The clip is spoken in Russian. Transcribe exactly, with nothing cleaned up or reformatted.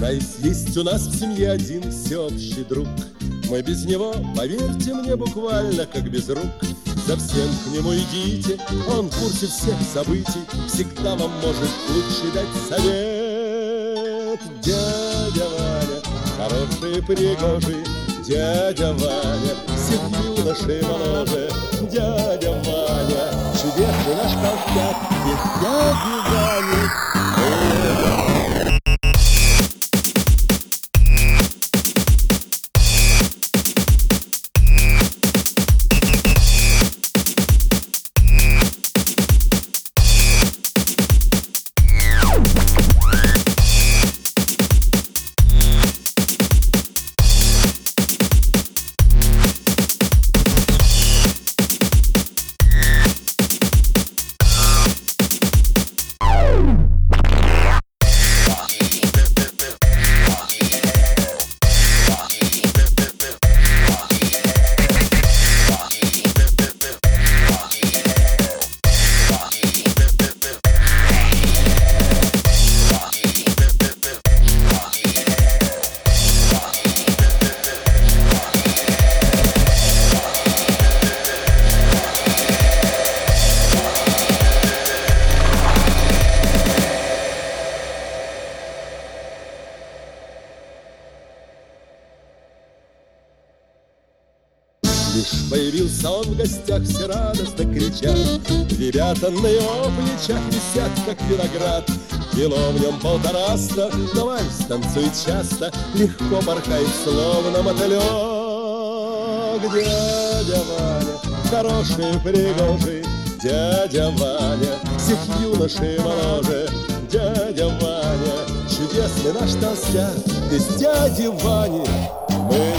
признаюсь, есть у нас в семье один всеобщий друг. Мы без него, поверьте мне, буквально как без рук. Совсем к нему идите, он в курсе всех событий, всегда вам может лучше дать совет. Дядя Ваня, хороший, пригожий, дядя Ваня, всех юношей моложе. Дядя Ваня, чудесный наш толстяк, без дяди Вани мы... Лишь появился он в гостях, все радостно кричат. Ребята на его плечах висят, как виноград. Кило в нем полтораста, но вальс танцует часто, легко порхает, словно мотылек. Дядя Ваня, хороший, пригожий, дядя Ваня, всех юношей моложе. Дядя Ваня, чудесный наш толстяк, без дяди Вани мы